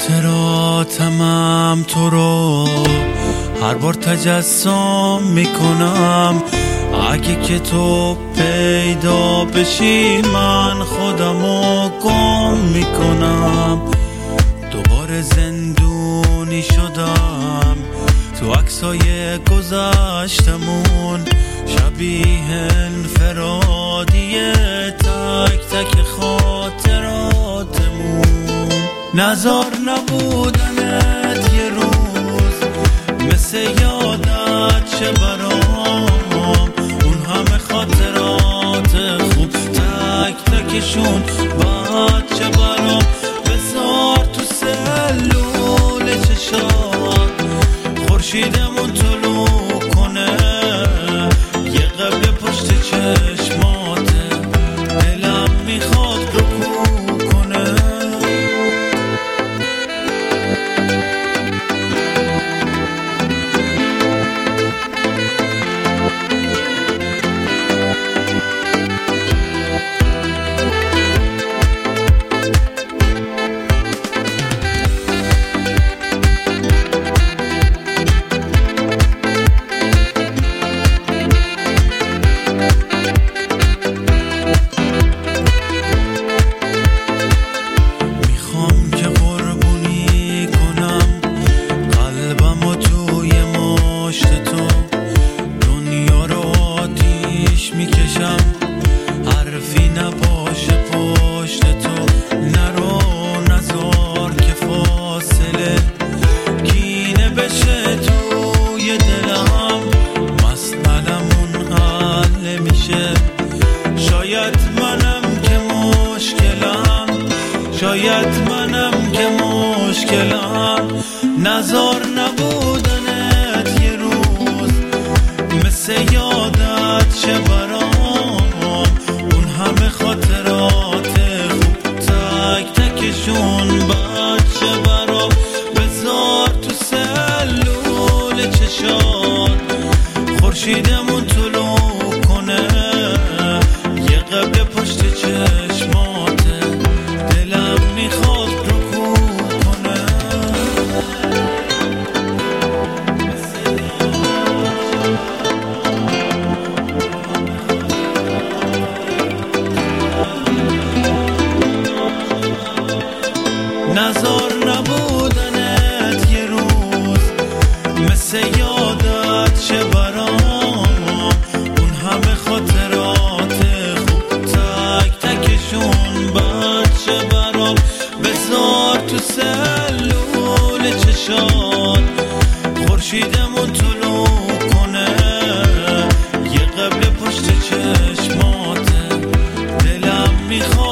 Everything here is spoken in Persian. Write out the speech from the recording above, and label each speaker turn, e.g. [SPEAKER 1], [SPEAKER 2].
[SPEAKER 1] خاطراتمم تو رو هر بار تجسم میکنم. اگه که تو پیدا بشی من خودمو گم میکنم. دوباره زندونی شدم تو عکسای گذشتمون، شبیه انفرادی تک تک خاطراتمون. نزار نبودنت یه روز مثل یادت چه برام، اون همه خاطرات خوب تک تکشون بعد چه برام. بذار تو سلول چشات خورشیدمون طلوع کنه، یه قبل پشت چشماته دلم میخواد رکوع کنه. حرفی نباشه پشت تو، نرو نزار که فاصله کینه بشه توی دلم. مسئلمون حل میشه، شاید منم که مشکلم. نزار نبودنت یه روز مثل یادت چه برام، اون همه خاطرات خوب تک تکشون بعد چه برام. بذار تو سلول چشات خورشیدمون طلوع کنه، یه قبل پشت چشماته دلم میخواد رکوع کنه. نزار نبودنت یه روز مثل یادت چه برام، اون همه خاطرات خوب تک تکشون بعد چه برام. بذار تو سلول چشات خورشیدمون طلوع کنه، یه قبل پشت چشماته دلم میخواد